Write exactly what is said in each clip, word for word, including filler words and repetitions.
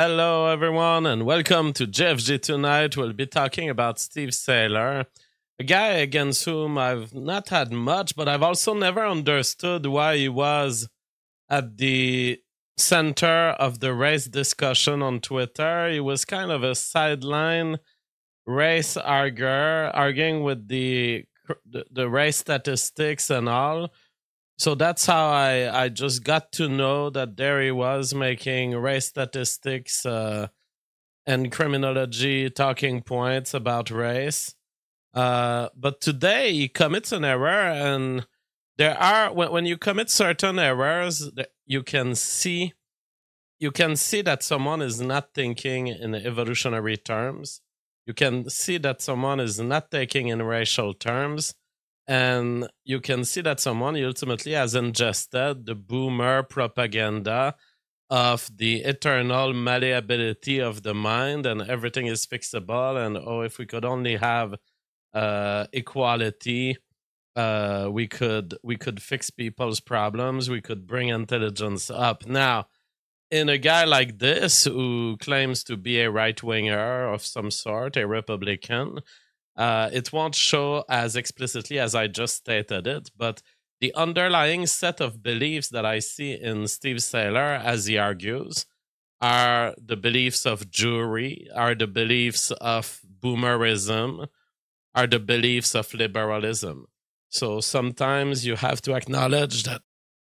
Hello, everyone, and welcome to J F G Tonight. We'll be talking about Steve Saylor, a guy against whom I've not had much, but I've also never understood why he was at the center of the race discussion on Twitter. He was kind of a sideline race arguer, arguing with the the, the race statistics and all. So that's how I, I just got to know that there he was making race statistics uh, and criminology talking points about race. Uh, but today he commits an error, and there are when, when you commit certain errors, you can see you can see that someone is not thinking in evolutionary terms. You can see that someone is not thinking in racial terms. And you can see that someone ultimately has ingested the boomer propaganda of the eternal malleability of the mind, and everything is fixable. And oh, if we could only have uh, equality, uh, we could we could fix people's problems. We could bring intelligence up. Now, in a guy like this who claims to be a right winger of some sort, a Republican. Uh, it won't show as explicitly as I just stated it, but the underlying set of beliefs that I see in Steve Saylor, as he argues, are the beliefs of Jewry, are the beliefs of boomerism, are the beliefs of liberalism. So sometimes you have to acknowledge that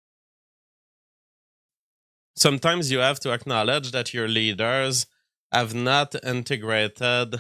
sometimes you have to acknowledge that your leaders have not integrated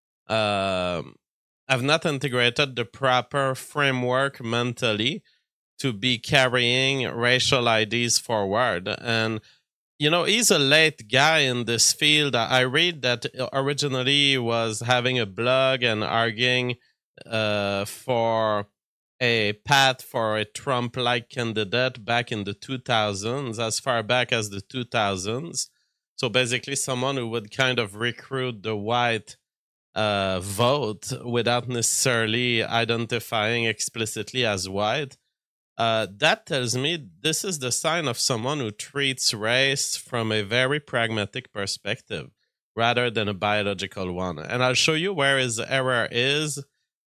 uh, have not integrated the proper framework mentally to be carrying racial ideas forward. And, you know, he's a late guy in this field. I read that originally he was having a blog and arguing uh, for a path for a Trump-like candidate back in the two thousands, as far back as the two thousands. So basically someone who would kind of recruit the white Uh, vote without necessarily identifying explicitly as white. Uh, that tells me this is the sign of someone who treats race from a very pragmatic perspective rather than a biological one. And I'll show you where his error is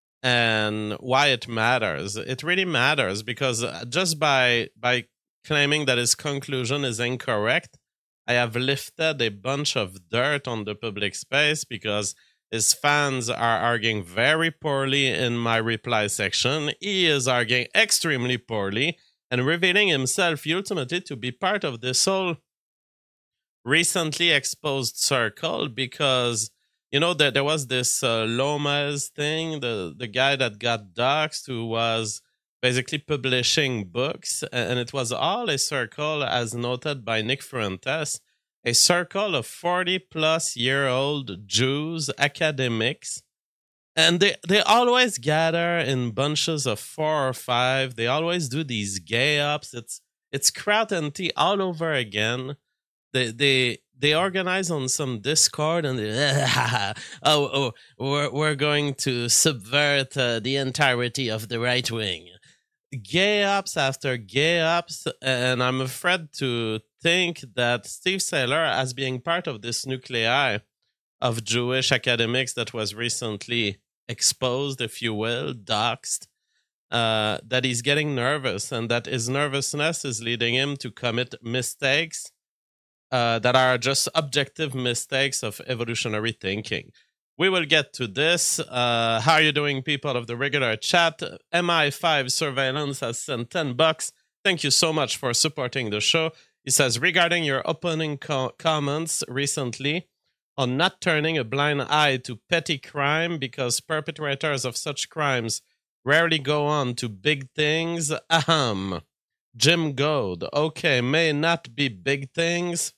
and why it matters. It really matters because just by by claiming that his conclusion is incorrect, I have lifted a bunch of dirt on the public space because his fans are arguing very poorly in my reply section. He is arguing extremely poorly and revealing himself ultimately to be part of this whole recently exposed circle because, you know, that there was this uh, Lomas thing, the, the guy that got doxxed who was basically publishing books. And it was all a circle, as noted by Nick Fuentes, a circle of forty-plus-year-old Jews, academics, and they, they always gather in bunches of four or five. They always do these gay ups. It's it's Kraut and tea all over again. They they they organize on some Discord and they, oh oh we're we're going to subvert uh, the entirety of the right wing. Gay ups after gay ups, and I'm afraid to think that Steve Saylor, as being part of this nuclei of Jewish academics that was recently exposed, if you will, doxed, uh, that he's getting nervous, and that his nervousness is leading him to commit mistakes uh, that are just objective mistakes of evolutionary thinking. We will get to this. Uh, how are you doing, people of the regular chat? M I five Surveillance has sent ten bucks. Thank you so much for supporting the show. He says, regarding your opening co- comments recently on not turning a blind eye to petty crime because perpetrators of such crimes rarely go on to big things. Ahem. Jim Goad. Okay, may not be big things,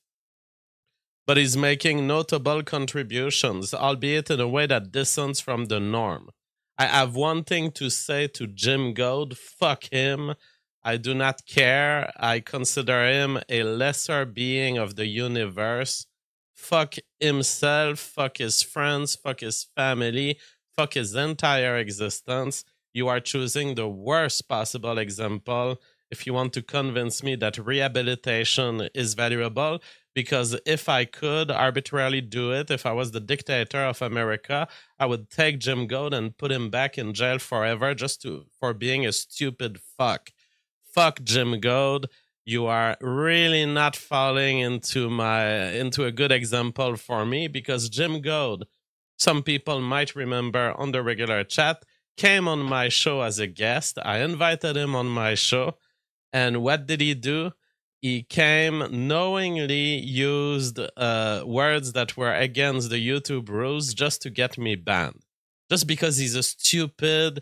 but he's making notable contributions, albeit in a way that distance from the norm. I have one thing to say to Jim Goad. Fuck him. I do not care. I consider him a lesser being of the universe. Fuck himself, fuck his friends, fuck his family, fuck his entire existence. You are choosing the worst possible example if you want to convince me that rehabilitation is valuable, because if I could arbitrarily do it, if I was the dictator of America, I would take Jim Goad and put him back in jail forever just to for being a stupid fuck. Fuck Jim Goad. You are really not falling into my into a good example for me, because Jim Goad, some people might remember on the regular chat, came on my show as a guest. I invited him on my show. And what did he do? He came knowingly used uh, words that were against the YouTube rules just to get me banned. Just because he's a stupid,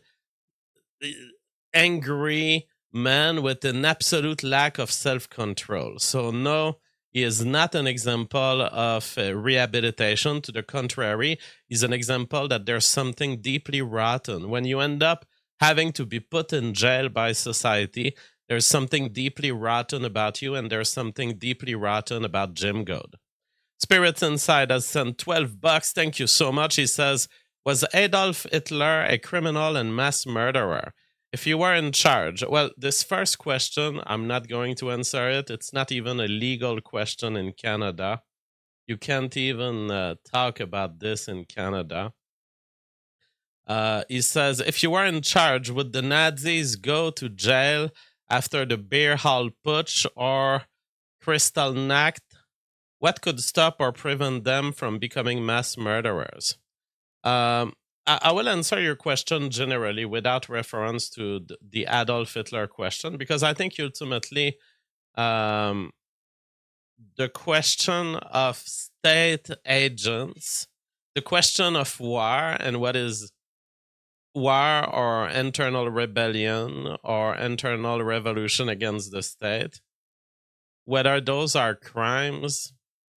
angry man with an absolute lack of self-control. So no, he is not an example of uh, rehabilitation. To the contrary, he's an example that there's something deeply rotten. When you end up having to be put in jail by society, there's something deeply rotten about you, and there's something deeply rotten about Jim Goad. Spirits Inside has sent twelve bucks. Thank you so much. He says, was Adolf Hitler a criminal and mass murderer? If you were in charge, well, this first question, I'm not going to answer it. It's not even a legal question in Canada. You can't even uh, talk about this in Canada. Uh, he says, if you were in charge, would the Nazis go to jail after the Beer Hall Putsch or Kristallnacht? What could stop or prevent them from becoming mass murderers? Um, I, I will answer your question generally without reference to the, the Adolf Hitler question, because I think ultimately um, the question of state agents, the question of war and what is war or internal rebellion or internal revolution against the state, whether those are crimes,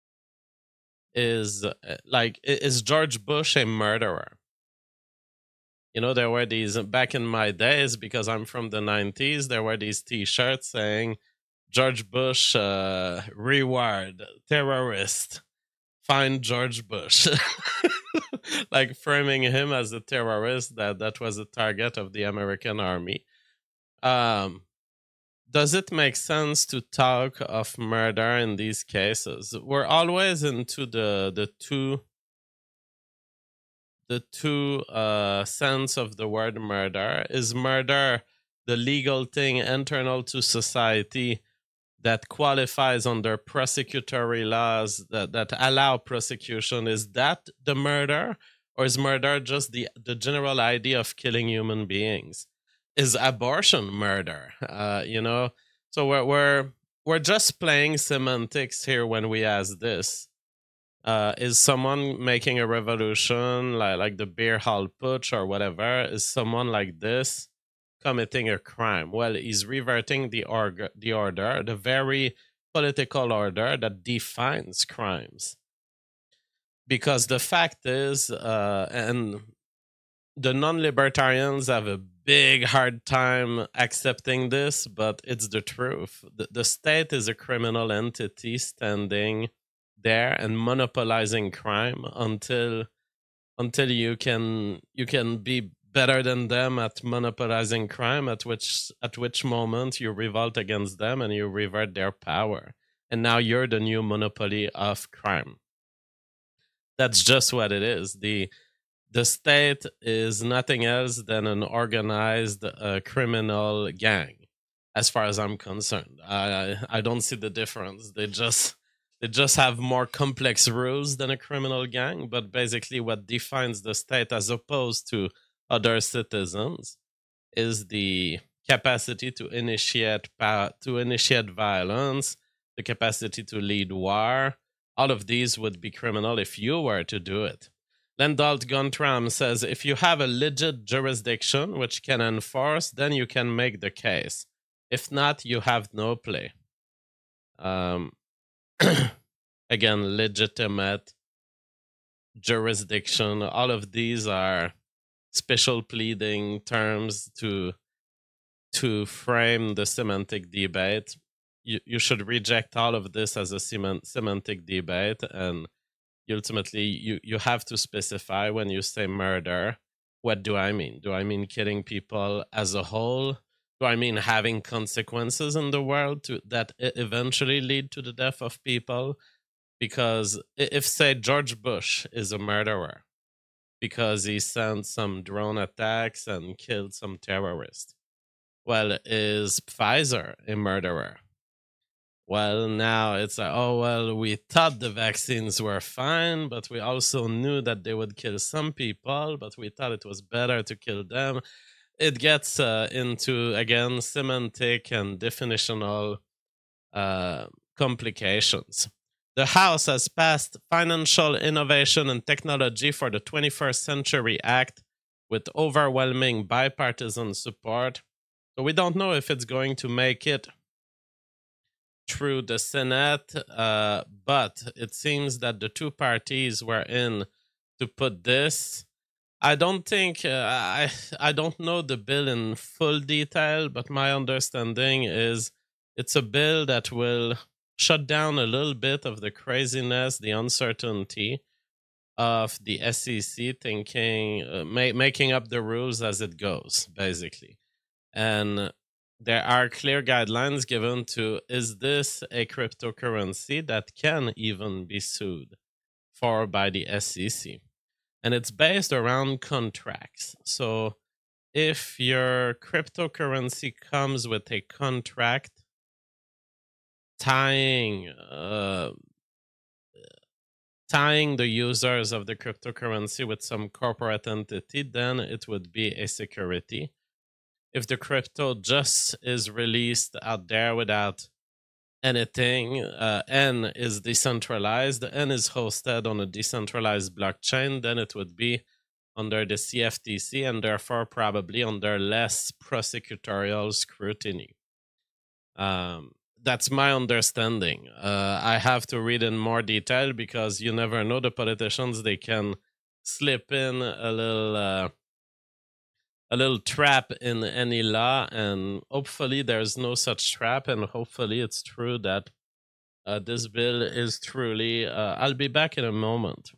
is like, is George Bush a murderer? You know, there were these, back in my days, because I'm from the nineties, there were these t-shirts saying George Bush uh, reward, terrorist, find George Bush. Like framing him as a terrorist that, that was a target of the American army. Um, does it make sense to talk of murder in these cases? We're always into the the two the two uh, sense of the word murder. Is murder the legal thing internal to society that qualifies under prosecutory laws that, that allow prosecution? Is that the murder? Or is murder just the, the general idea of killing human beings? Is abortion murder? Uh, you know, so we're, we're, we're just playing semantics here when we ask this. Uh, is someone making a revolution like, like the Beer Hall Putsch or whatever? Is someone like this committing a crime? Well, he's reverting the org- the order, the very political order that defines crimes. Because the fact is, uh, and the non-libertarians have a big hard time accepting this, but it's the truth. The, the state is a criminal entity standing there and monopolizing crime until until you can you can be better than them at monopolizing crime, at which at which moment you revolt against them and you revert their power. And now you're the new monopoly of crime. That's just what it is. The the state is nothing else than an organized uh, criminal gang, as far as I'm concerned. I I don't see the difference. They just they just have more complex rules than a criminal gang, but basically what defines the state as opposed to other citizens is the capacity to initiate power, to initiate violence, the capacity to lead war. All of these would be criminal if you were to do it. Lendalt Guntram says, if you have a legit jurisdiction which can enforce, then you can make the case. If not, you have no play. Um, again, legitimate jurisdiction. All of these are special pleading terms to to frame the semantic debate. You, you should reject all of this as a sem- semantic debate, and ultimately you, you have to specify when you say murder, what do I mean? Do I mean killing people as a whole? do I mean having consequences in the world to, that e- eventually lead to the death of people? Because if, say, George Bush is a murderer because he sent some drone attacks and killed some terrorists, well, is Pfizer a murderer? Well, now it's like, oh, well, we thought the vaccines were fine, but we also knew that they would kill some people, but we thought it was better to kill them. It gets uh, into, again, semantic and definitional uh, complications. The House has passed Financial Innovation and Technology for the twenty-first Century Act with overwhelming bipartisan support. So we don't know if it's going to make it through the Senate, uh, but it seems that the two parties were in to put this. I don't think uh, I I don't know the bill in full detail, but my understanding is it's a bill that will shut down a little bit of the craziness, the uncertainty of the S E C thinking, uh, ma- making up the rules as it goes, basically. And there are clear guidelines given to, is this a cryptocurrency that can even be sued for by the S E C? And it's based around contracts. So if your cryptocurrency comes with a contract tying uh, tying the users of the cryptocurrency with some corporate entity, then it would be a security. If the crypto just is released out there without anything, uh, N is decentralized, N is hosted on a decentralized blockchain, then it would be under the C F T C and therefore probably under less prosecutorial scrutiny. Um, that's my understanding. Uh, I have to read in more detail because you never know, the politicians, they can slip in a little... Uh, a little trap in any law, and hopefully there's no such trap, and hopefully it's true that uh, this bill is truly... Uh, I'll be back in a moment.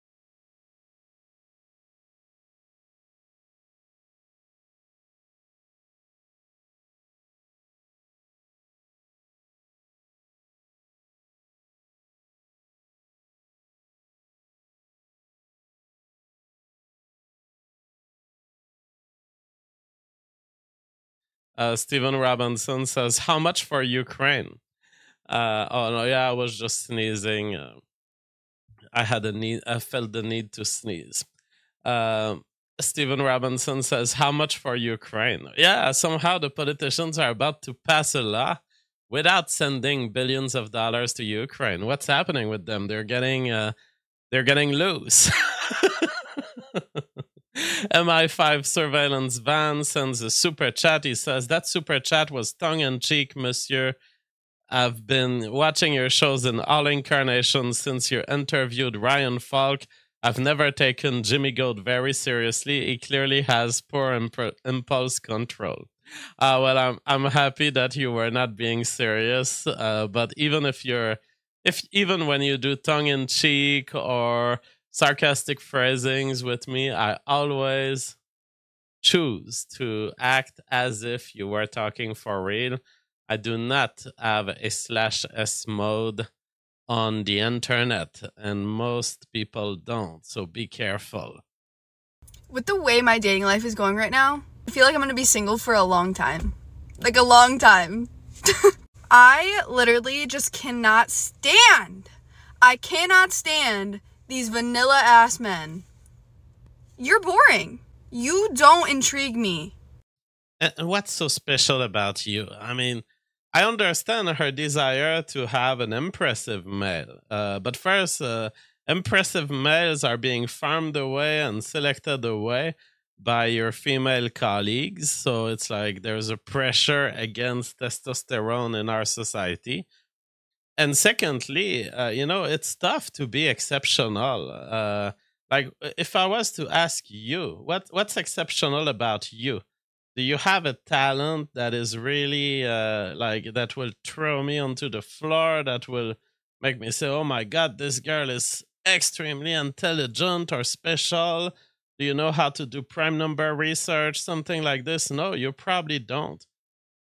Uh, Stephen Robinson says, how much for Ukraine? Uh, oh, no, yeah, I was just sneezing. Uh, I had a need, I felt the need to sneeze. Uh, Stephen Robinson says, how much for Ukraine? Yeah, somehow the politicians are about to pass a law without sending billions of dollars to Ukraine. What's happening with them? They're getting, uh, they're getting loose. M I five surveillance van sends a super chat. He says, that super chat was tongue-in-cheek, monsieur. I've been watching your shows in all incarnations since you interviewed Ryan Falk. I've never taken Jimmy Goat very seriously. He clearly has poor imp- impulse control. Uh, well, I'm I'm happy that you were not being serious. Uh, but even if you're, if even when you do tongue in cheek or sarcastic phrasings with me, I always choose to act as if you were talking for real. I do not have a slash S mode on the internet, and most people don't, so be careful. With the way my dating life is going right now, I feel like I'm gonna be single for a long time. Like a long time. I literally just cannot stand. I cannot stand these vanilla ass men. You're boring. You don't intrigue me. And what's so special about you? I mean, I understand her desire to have an impressive male. Uh, but first, uh, impressive males are being farmed away and selected away by your female colleagues. So it's like there's a pressure against testosterone in our society. And secondly, uh, you know, it's tough to be exceptional. Uh, like, if I was to ask you, what what's exceptional about you? Do you have a talent that is really uh, like that will throw me onto the floor, that will make me say, oh my god, this girl is extremely intelligent or special? Do you know how to do prime number research, something like this? No, you probably don't.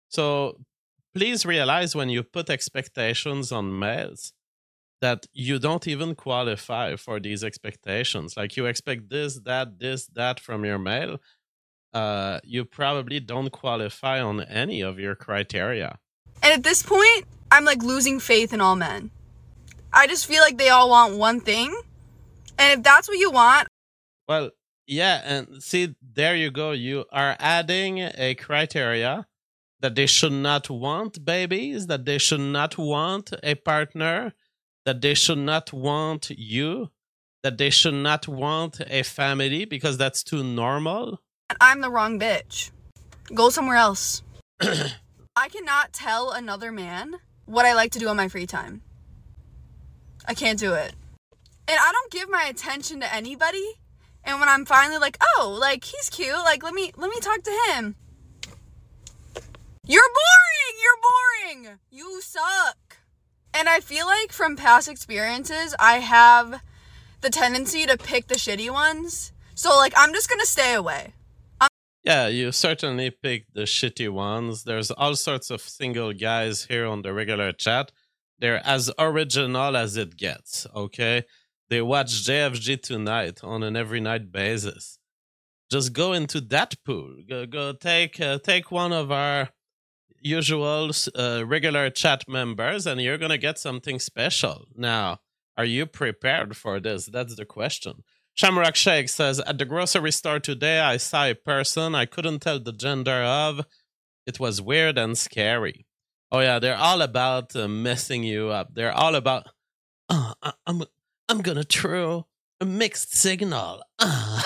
So please realize when you put expectations on males that you don't even qualify for these expectations. Like you expect this, that, this, that from your male. Uh, you probably don't qualify on any of your criteria. And at this point, I'm like losing faith in all men. I just feel like they all want one thing. And if that's what you want. Well, yeah, and see, there you go. You are adding a criteria that they should not want babies, that they should not want a partner, that they should not want you, that they should not want a family because that's too normal. I'm the wrong bitch. Go somewhere else. I cannot tell another man what I like to do on my free time. I can't do it. And I don't give my attention to anybody. And when I'm finally like, oh, like he's cute, like let me let me talk to him. You're boring! You're boring! You suck. And I feel like from past experiences, I have the tendency to pick the shitty ones. So like I'm just gonna stay away. I'm- yeah, you certainly pick the shitty ones. There's all sorts of single guys here on the regular chat. They're as original as it gets, okay? They watch J F G tonight on an every night basis. Just go into that pool. Go, go take uh, take one of our usual uh, regular chat members, and you're gonna get something special. Now, are you prepared for this? That's the question. Shamrock Shake says, at the grocery store today, I saw a person I couldn't tell the gender of. It was weird and scary. Oh yeah, they're all about uh, messing you up. They're all about, oh, I- I'm I'm gonna throw a mixed signal. Uh.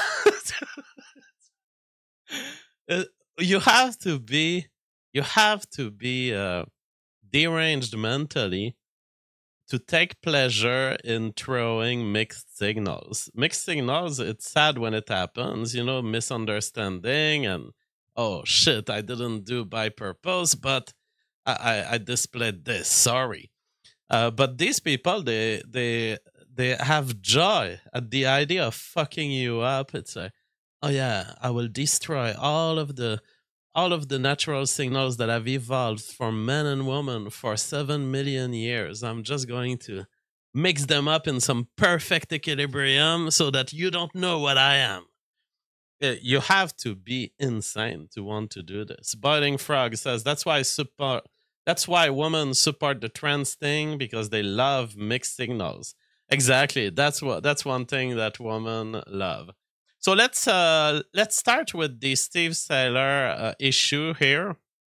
you have to be, you have to be uh, deranged mentally to take pleasure in throwing mixed signals. Mixed signals, it's sad when it happens, you know, misunderstanding and, oh shit, I didn't do by purpose, but I, I, I displayed this, sorry. Uh, but these people, they they they have joy at the idea of fucking you up. It's like, oh yeah, I will destroy all of the all of the natural signals that have evolved for men and women for seven million years. I'm just going to mix them up in some perfect equilibrium so that you don't know what I am. You have to be insane to want to do this. Boiling Frog says, that's why I support That's why women support the trans thing, because they love mixed signals. Exactly. That's what. That's one thing that women love. So let's uh, let's start with the Steve Saylor uh, issue here.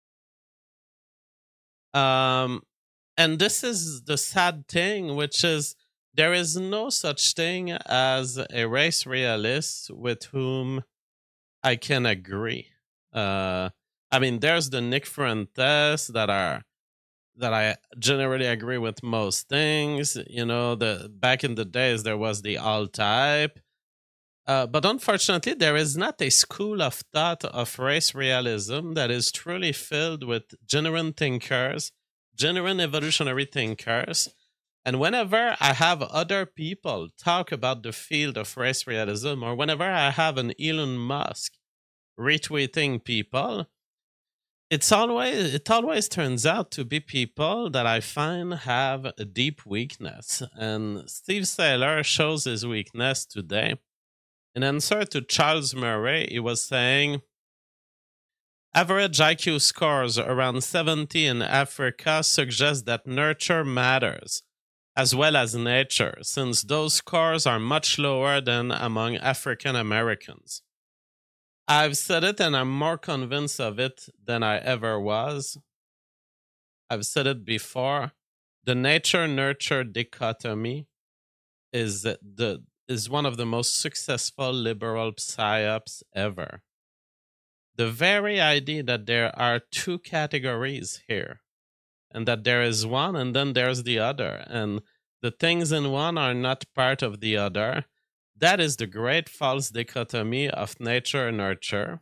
Um, and this is the sad thing, which is there is no such thing as a race realist with whom I can agree. Uh, I mean, there's the Nick Fuentes that are that I generally agree with most things. You know, the back in the days there was the all type, uh, but unfortunately there is not a school of thought of race realism that is truly filled with genuine thinkers, genuine evolutionary thinkers. And whenever I have other people talk about the field of race realism, or whenever I have an Elon Musk retweeting people, it's always it always turns out to be people that I find have a deep weakness. And Steve Saylor shows his weakness today. In answer to Charles Murray, he was saying, average I Q scores around seventy in Africa suggest that nurture matters, as well as nature, since those scores are much lower than among African Americans. I've said it and I'm more convinced of it than I ever was. I've said it before. The nature-nurture dichotomy is the is one of the most successful liberal psyops ever. The very idea that there are two categories here, and that there is one and then there's the other, and the things in one are not part of the other, that is the great false dichotomy of nature and nurture.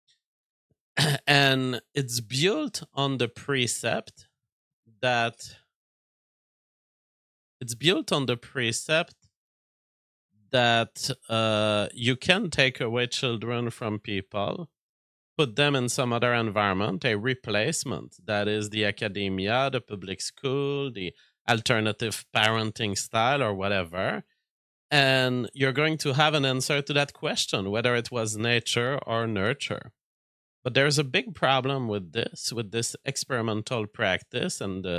And it's built on the precept that it's built on the precept that uh, you can take away children from people, put them in some other environment, a replacement. That is the academia, the public school, the alternative parenting style, or whatever. And you're going to have an answer to that question, whether it was nature or nurture. But there's a big problem with this, with this experimental practice and the,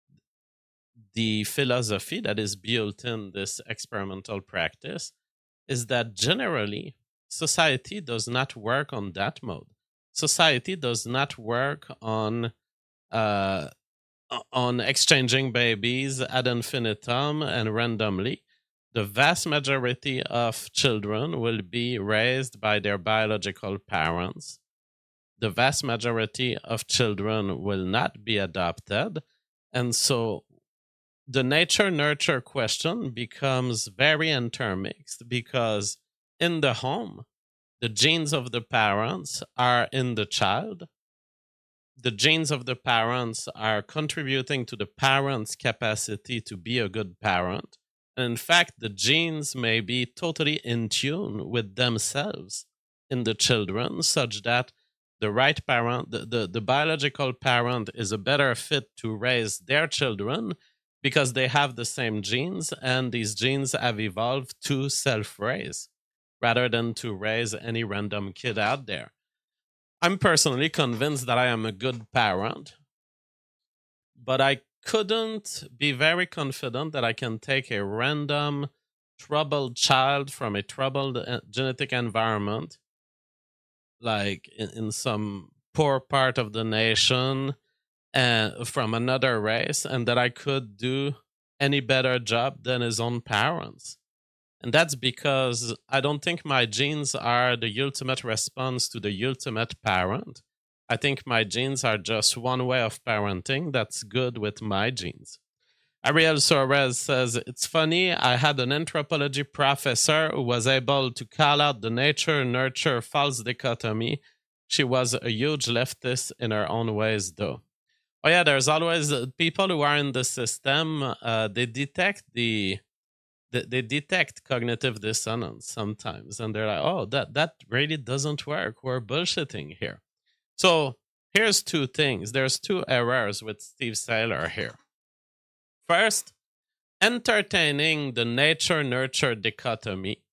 the philosophy that is built in this experimental practice, is that generally society does not work on that mode. Society does not work on uh, on exchanging babies ad infinitum and randomly. The vast majority of children will be raised by their biological parents. The vast majority of children will not be adopted. And so the nature-nurture question becomes very intermixed, because in the home, the genes of the parents are in the child. The genes of the parents are contributing to the parent's capacity to be a good parent. And in fact, the genes may be totally in tune with themselves in the children, such that the right parent, the, the, the biological parent, is a better fit to raise their children because they have the same genes, and these genes have evolved to self-raise rather than to raise any random kid out there. I'm personally convinced that I am a good parent, but I couldn't be very confident that I can take a random troubled child from a troubled genetic environment, like in, in some poor part of the nation, and from another race, and that I could do any better job than his own parents. And that's because I don't think my genes are the ultimate response to the ultimate parent. I think my genes are just one way of parenting that's good with my genes. Ariel Suarez says, it's funny, I had an anthropology professor who was able to call out the nature-nurture false dichotomy. She was a huge leftist in her own ways, though. Oh yeah, there's always uh, people who are in the system, uh, they detect the, the they detect cognitive dissonance sometimes, and they're like, oh, that, that really doesn't work. We're bullshitting here. So here's two things. There's two errors with Steve Sailer here. First, entertaining the nature-nurture dichotomy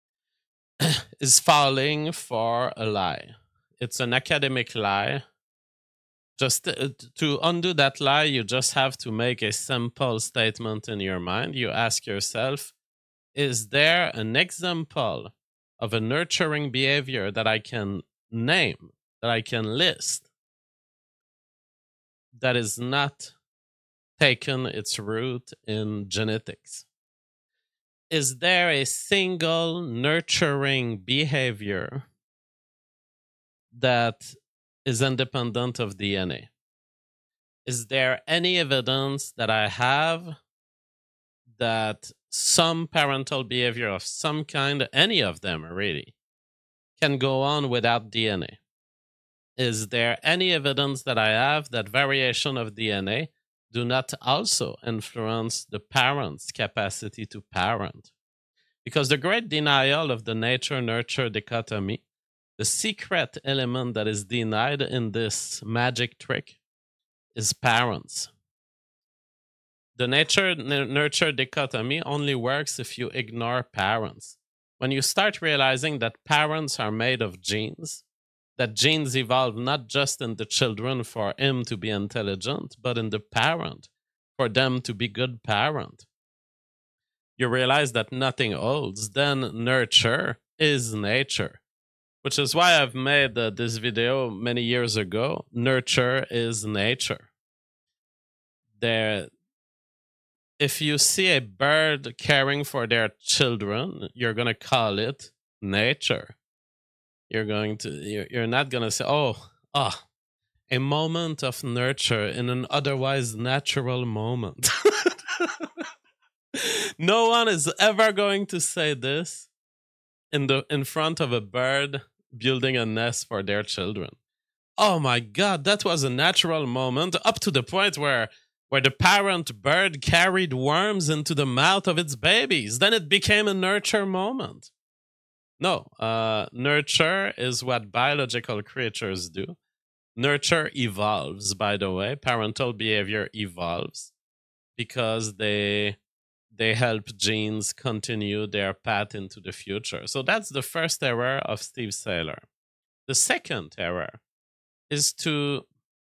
is falling for a lie. It's an academic lie. Just to, to undo that lie, you just have to make a simple statement in your mind. You ask yourself, is there an example of a nurturing behavior that I can name, that I can list, that is not taken its root in genetics? Is there a single nurturing behavior that is independent of D N A? Is there any evidence that I have that some parental behavior of some kind, any of them really, can go on without D N A? Is there any evidence that I have that variation of D N A do not also influence the parent's capacity to parent? Because the great denial of the nature-nurture dichotomy, the secret element that is denied in this magic trick, is parents. The nature-nurture dichotomy only works if you ignore parents. When you start realizing that parents are made of genes, that genes evolve not just in the children for him to be intelligent, but in the parent, for them to be good parent, you realize that nothing holds. Then nurture is nature, which is why I've made uh, this video many years ago. Nurture is nature. There, if you see a bird caring for their children, you're going to call it nature. You're going to, you're, you're not going to say, oh, ah, a moment of nurture in an otherwise natural moment. No one is ever going to say this in the in front of a bird building a nest for their children. Oh my God, that was a natural moment, up to the point where where the parent bird carried worms into the mouth of its babies. Then it became a nurture moment. No, uh, nurture is what biological creatures do. Nurture evolves, by the way. Parental behavior evolves because they they help genes continue their path into the future. So that's the first error of Steve Sailer. The second error is to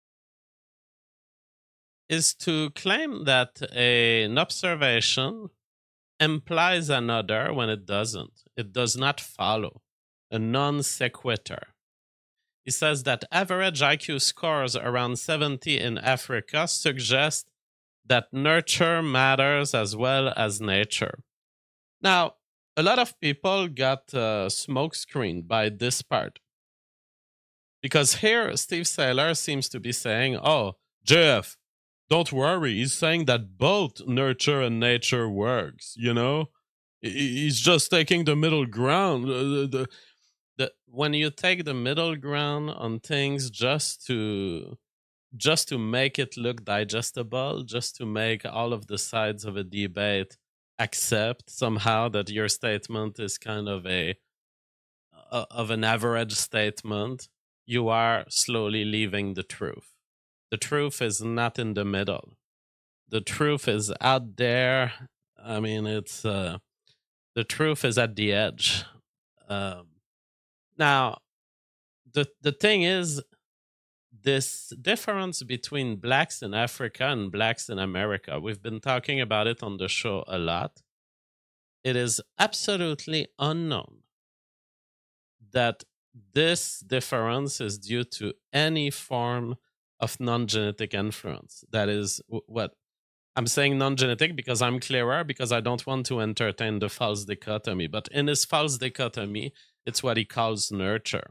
is to claim that a, an observation implies another when it doesn't. It does not follow. A non sequitur. He says that average I Q scores around seventy in Africa suggest that nurture matters as well as nature. Now, a lot of people got uh, smokescreened by this part. Because here, Steve Sailer seems to be saying, oh, J F, don't worry. He's saying that both nurture and nature works, you know? He's just taking the middle ground. The, the, the, when you take the middle ground on things just to just to make it look digestible, just to make all of the sides of a debate accept somehow that your statement is kind of a uh, of an average statement, you are slowly leaving the truth. The truth is not in the middle. The truth is out there. I mean, it's uh, the truth is at the edge. Um, now, the the thing is, this difference between blacks in Africa and blacks in America, we've been talking about it on the show a lot. It is absolutely unknown that this difference is due to any form of non-genetic influence. That is what I'm saying, non-genetic, because I'm clearer, because I don't want to entertain the false dichotomy. But in his false dichotomy, it's what he calls nurture.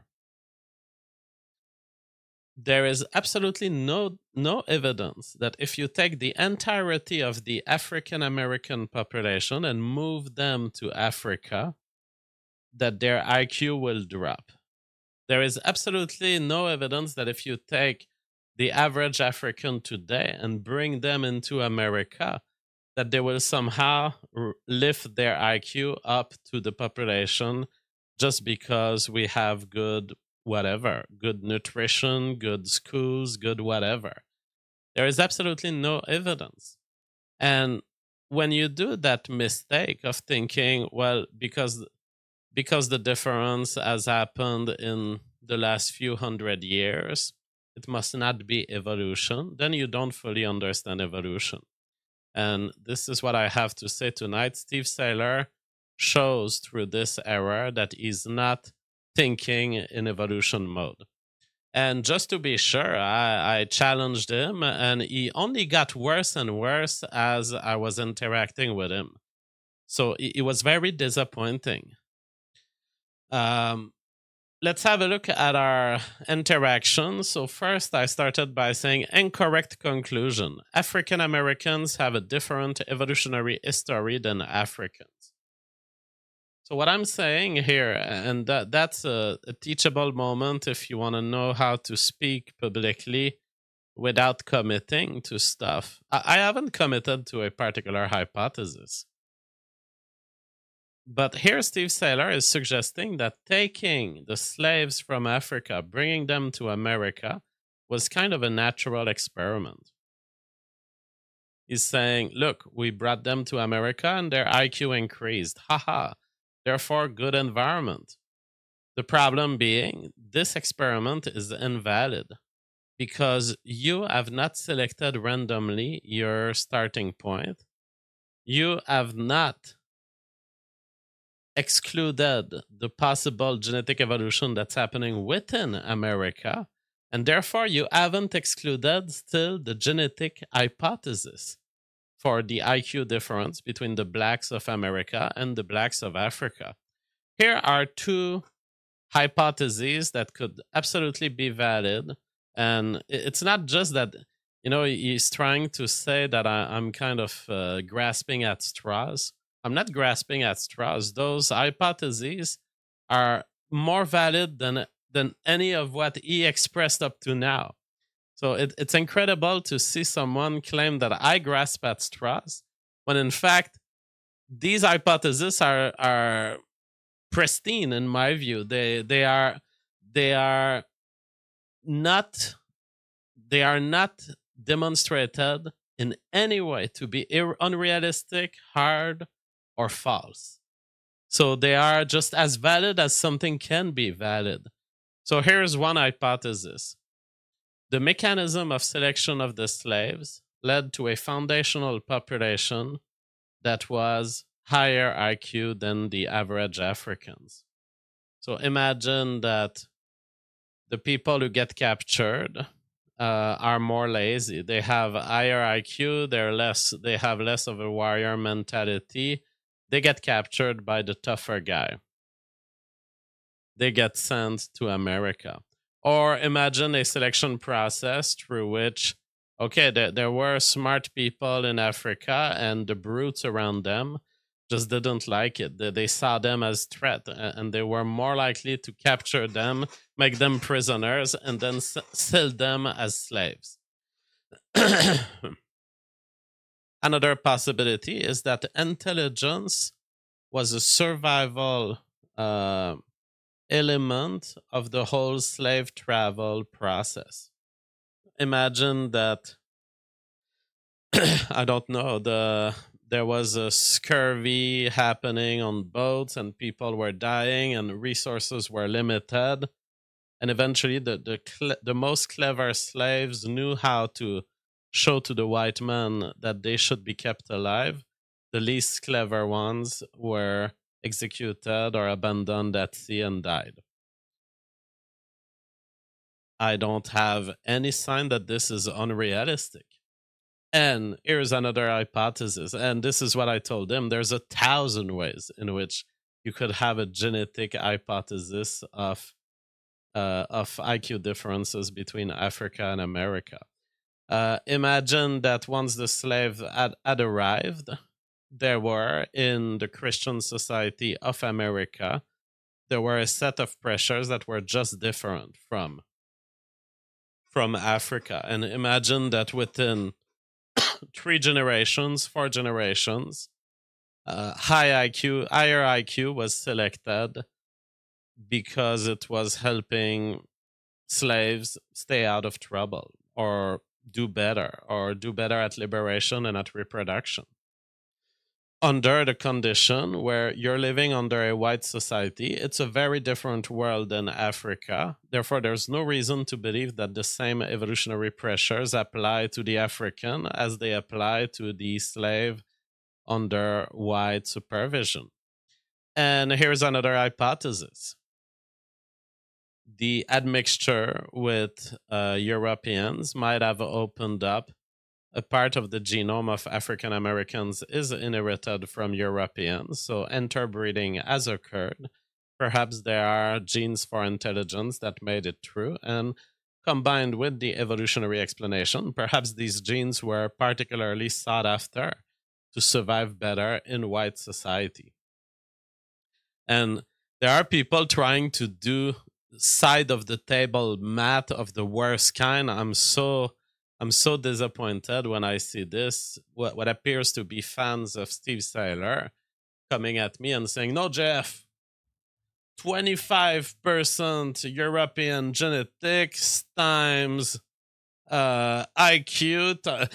There is absolutely no no evidence that if you take the entirety of the African American population and move them to Africa, that their I Q will drop. There is absolutely no evidence that if you take the average African today and bring them into America, that they will somehow r- lift their I Q up to the population just because we have good whatever, good nutrition, good schools, good whatever. There is absolutely no evidence. And when you do that mistake of thinking, well, because because the difference has happened in the last few hundred years, it must not be evolution, then you don't fully understand evolution. And this is what I have to say tonight. Steve Sailer shows through this error that he's not thinking in evolution mode. And just to be sure, I, I challenged him, and he only got worse and worse as I was interacting with him. So it, it was very disappointing. Um, let's have a look at our interaction. So first, I started by saying incorrect conclusion. African Americans have a different evolutionary history than Africans. So what I'm saying here, and that, that's a, a teachable moment if you want to know how to speak publicly without committing to stuff. I, I haven't committed to a particular hypothesis. But here Steve Sailer is suggesting that taking the slaves from Africa, bringing them to America, was kind of a natural experiment. He's saying, look, we brought them to America and their I Q increased. Haha. Therefore, good environment. The problem being, this experiment is invalid because you have not selected randomly your starting point. You have not excluded the possible genetic evolution that's happening within America, and therefore you haven't excluded still the genetic hypothesis for the I Q difference between the blacks of America and the blacks of Africa. Here are two hypotheses that could absolutely be valid. And it's not just that, you know, he's trying to say that I, I'm kind of uh, grasping at straws. I'm not grasping at straws. Those hypotheses are more valid than, than any of what he expressed up to now. So it, it's incredible to see someone claim that I grasp at straws, when in fact, these hypotheses are, are pristine in my view. They they are they are not they are not demonstrated in any way to be ir- unrealistic, hard, or false. So they are just as valid as something can be valid. So here's one hypothesis. The mechanism of selection of the slaves led to a foundational population that was higher I Q than the average Africans. So imagine that the people who get captured uh, are more lazy. They have higher I Q. They're less. They have less of a warrior mentality. They get captured by the tougher guy. They get sent to America. Or imagine a selection process through which, okay, there, there were smart people in Africa, and the brutes around them just didn't like it. They, they saw them as threat, and they were more likely to capture them, make them prisoners, and then s- sell them as slaves. Another possibility is that intelligence was a survival uh, element of the whole slave travel process. Imagine that, I don't know, the there was a scurvy happening on boats and people were dying and resources were limited. And eventually the, the, cle- the most clever slaves knew how to show to the white man that they should be kept alive. The least clever ones were executed or abandoned at sea and died. I don't have any sign that this is unrealistic. And here's another hypothesis, and this is what I told him. There's a thousand ways in which you could have a genetic hypothesis of uh, of I Q differences between Africa and America. Uh, imagine that once the slave had, had arrived, there were, in the Christian society of America, there were a set of pressures that were just different from, from Africa. And imagine that within three generations, four generations, uh, high I Q, higher I Q was selected because it was helping slaves stay out of trouble or do better or do better at liberation and at reproduction. Under the condition where you're living under a white society, it's a very different world than Africa. Therefore, there's no reason to believe that the same evolutionary pressures apply to the African as they apply to the slave under white supervision. And here's another hypothesis. The admixture with uh, Europeans might have opened up a part of the genome of African Americans is inherited from Europeans, so interbreeding has occurred. Perhaps there are genes for intelligence that made it through, and combined with the evolutionary explanation, perhaps these genes were particularly sought after to survive better in white society. And there are people trying to do side of the table math of the worst kind. I'm so I'm so disappointed when I see this, what, what appears to be fans of Steve Sailer coming at me and saying, no, Jeff, twenty-five percent European genetics times uh, I Q. T-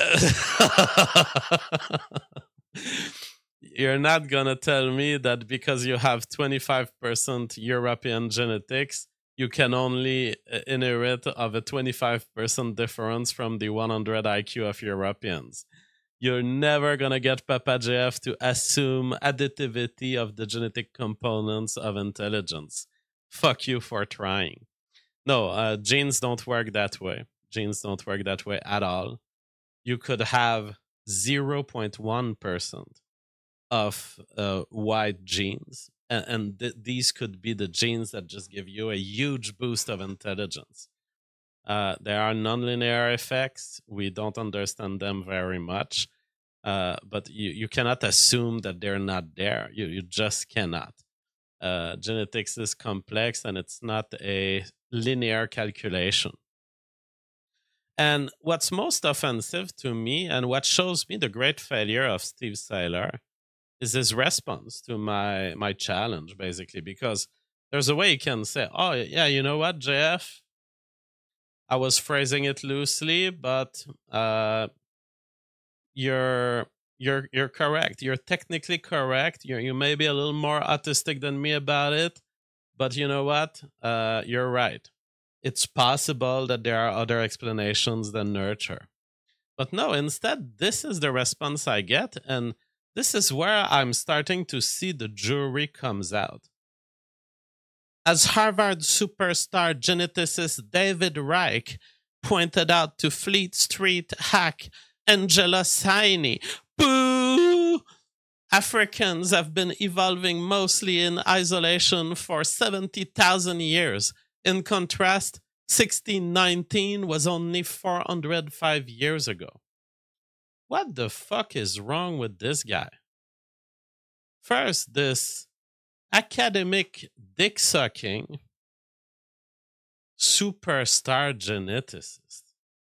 You're not going to tell me that because you have twenty-five percent European genetics, you can only inherit of a twenty-five percent difference from the one hundred I Q of Europeans. You're never going to get Papa J F to assume additivity of the genetic components of intelligence. Fuck you for trying. No, uh, genes don't work that way. Genes don't work that way at all. You could have zero point one percent of uh, white genes, and, and th- these could be the genes that just give you a huge boost of intelligence. Uh, there are nonlinear effects. We don't understand them very much, uh, but you, you cannot assume that they're not there. You, you just cannot. Uh, genetics is complex, and it's not a linear calculation. And what's most offensive to me, and what shows me the great failure of Steve Sailer, is his response to my my challenge, basically, because there's a way you can say, oh yeah, you know what, J F, I was phrasing it loosely, but uh, you're you're you're correct. You're technically correct. You you may be a little more autistic than me about it, but you know what? Uh, you're right. It's possible that there are other explanations than nurture. But no, instead, this is the response I get, and this is where I'm starting to see the jury comes out. As Harvard superstar geneticist David Reich pointed out to Fleet Street hack Angela Saini, boo! Africans have been evolving mostly in isolation for seventy thousand years. In contrast, sixteen nineteen was only four hundred five years ago. What the fuck is wrong with this guy? First, this academic dick-sucking superstar geneticist.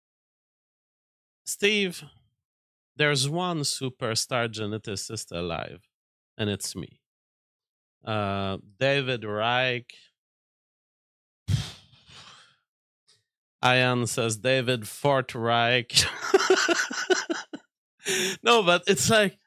Steve, there's one superstar geneticist alive, and it's me. Uh, David Reich. Ian says David Fort Reich. No, but it's like,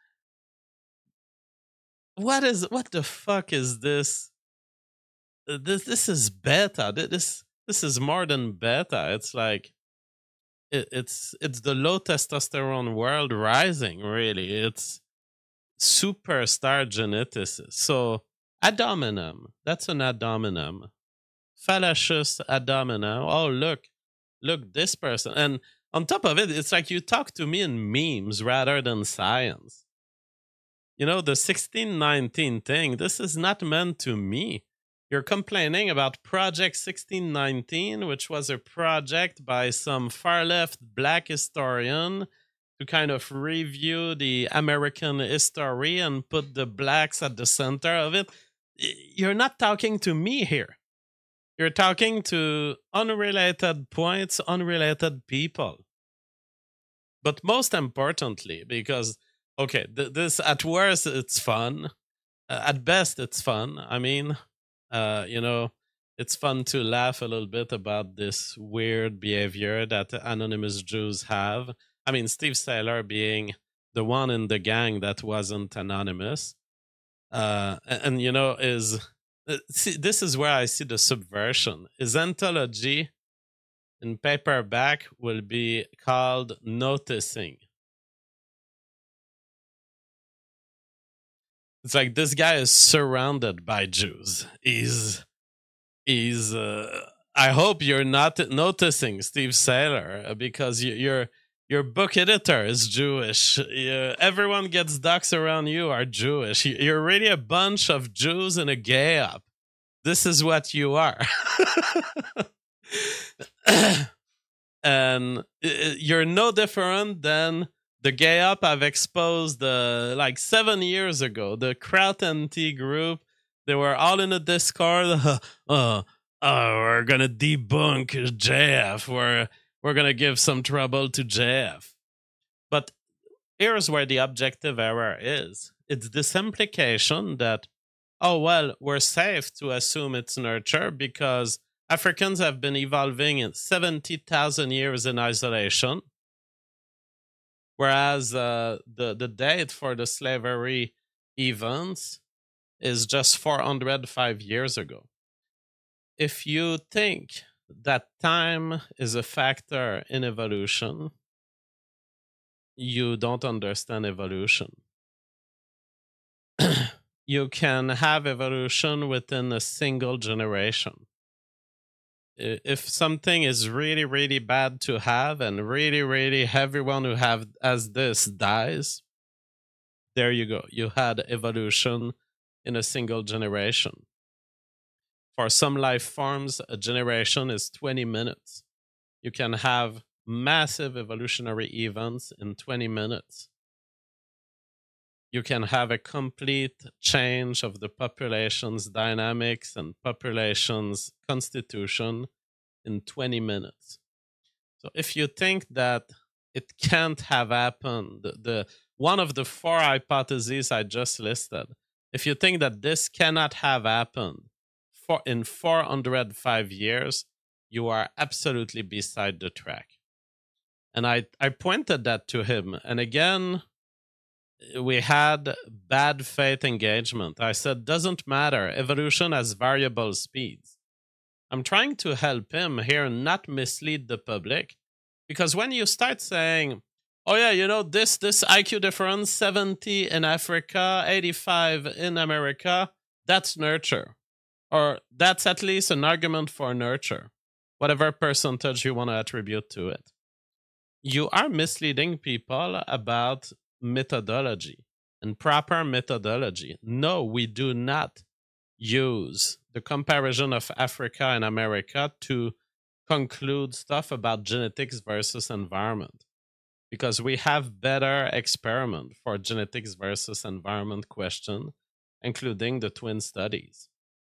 what is what the fuck is this? This this is beta. This this is more than beta. It's like it, it's it's the low testosterone world rising. Really, it's superstar geneticist. So ad hominem. That's an ad hominem. Fallacious ad hominem. Oh look, look this person. And on top of it, it's like you talk to me in memes rather than science. You know, the sixteen nineteen thing, this is not meant to me. You're complaining about Project sixteen nineteen, which was a project by some far-left black historian to kind of review the American history and put the blacks at the center of it. You're not talking to me here. You're talking to unrelated points, unrelated people. But most importantly, because, okay, th- this at worst, it's fun. Uh, at best, it's fun. I mean, uh, you know, it's fun to laugh a little bit about this weird behavior that anonymous Jews have. I mean, Steve Saylor being the one in the gang that wasn't anonymous. Uh, and, and, you know, is... See, this is where I see the subversion. His anthology in paperback will be called Noticing. It's like this guy is surrounded by Jews. He's, he's. Uh, I hope you're not noticing Steve Saylor, because you, your your book editor is Jewish. You, everyone gets ducks around you are Jewish. You're really a bunch of Jews in a gay up. This is what you are. And you're no different than the gay up I've exposed uh, like seven years ago. The Kraut and T group, they were all in a Discord. Uh, uh, uh, we're going to debunk J F. We're, we're going to give some trouble to J F. But here's where the objective error is. It's this implication that, oh, well, we're safe to assume it's nurture because Africans have been evolving in seventy thousand years in isolation, whereas uh, the, the date for the slavery events is just four hundred five years ago. If you think that time is a factor in evolution, you don't understand evolution. You can have evolution within a single generation. If something is really, really bad to have, and really, really everyone who have as this dies, there you go. You had evolution in a single generation. For some life forms, a generation is twenty minutes. You can have massive evolutionary events in twenty minutes. You can have a complete change of the population's dynamics and population's constitution in twenty minutes. So if you think that it can't have happened, the, the one of the four hypotheses I just listed, if you think that this cannot have happened for, in four hundred five years, you are absolutely beside the track. And I, I pointed that to him. And again, we had bad faith engagement. I said, doesn't matter. Evolution has variable speeds. I'm trying to help him here not mislead the public. Because when you start saying, oh yeah, you know, this this I Q difference, seventy in Africa, eighty-five in America, that's nurture. Or that's at least an argument for nurture. Whatever percentage you want to attribute to it. You are misleading people about methodology and proper methodology. No, we do not use the comparison of Africa and America to conclude stuff about genetics versus environment, because we have better experiment for genetics versus environment question, including the twin studies.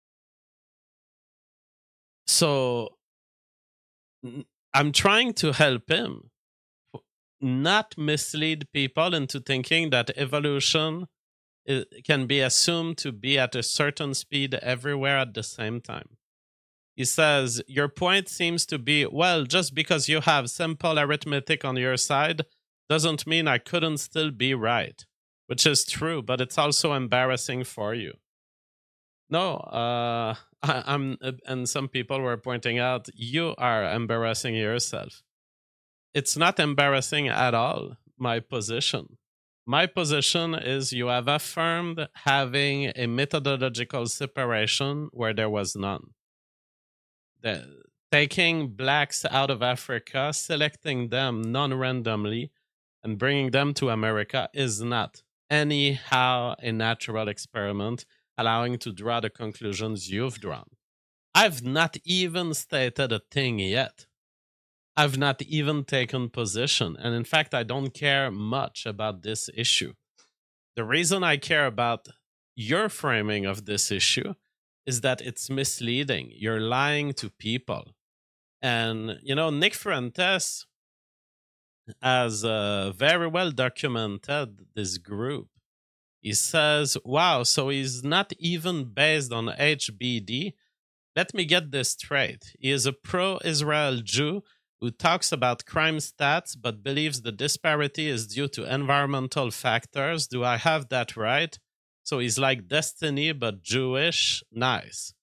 So I'm trying to help him not mislead people into thinking that evolution can be assumed to be at a certain speed everywhere at the same time. He says, your point seems to be, well, just because you have simple arithmetic on your side doesn't mean I couldn't still be right, which is true, but it's also embarrassing for you. No, uh, I, I'm, and some people were pointing out, you are embarrassing yourself. It's not embarrassing at all, my position. My position is you have affirmed having a methodological separation where there was none. The, taking blacks out of Africa, selecting them non-randomly, and bringing them to America is not anyhow a natural experiment allowing to draw the conclusions you've drawn. I've not even stated a thing yet. I've not even taken position. And in fact, I don't care much about this issue. The reason I care about your framing of this issue is that it's misleading. You're lying to people. And, you know, Nick Fuentes has uh, very well documented this group. He says, wow, so he's not even based on H B D. Let me get this straight. He is a pro-Israel Jew who talks about crime stats but believes the disparity is due to environmental factors. Do I have that right? So he's like Destiny but Jewish. Nice.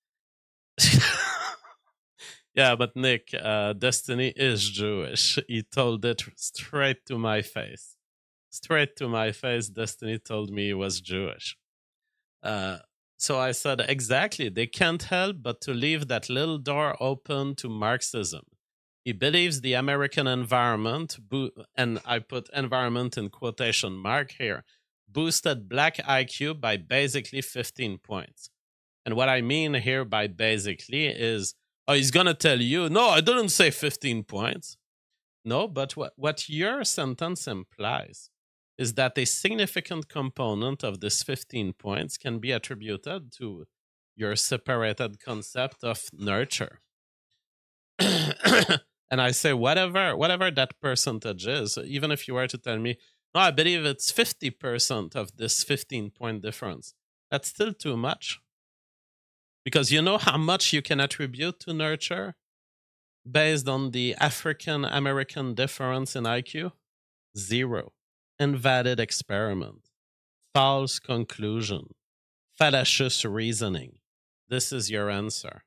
Yeah, but Nick, uh, Destiny is Jewish. He told it straight to my face. Straight to my face, Destiny told me he was Jewish. Uh, so I said, exactly, they can't help but to leave that little door open to Marxism. He believes the American environment, bo- and I put environment in quotation mark here, boosted black I Q by basically fifteen points. And what I mean here by basically is, oh, he's going to tell you, no, I didn't say fifteen points. No, but what, what your sentence implies is that a significant component of this fifteen points can be attributed to your separated concept of nurture. And I say, whatever, whatever that percentage is, even if you were to tell me, no, I believe it's fifty percent of this fifteen-point difference, that's still too much. Because you know how much you can attribute to nurture based on the African-American difference in I Q? Zero. Invalid experiment. False conclusion. Fallacious reasoning. This is your answer.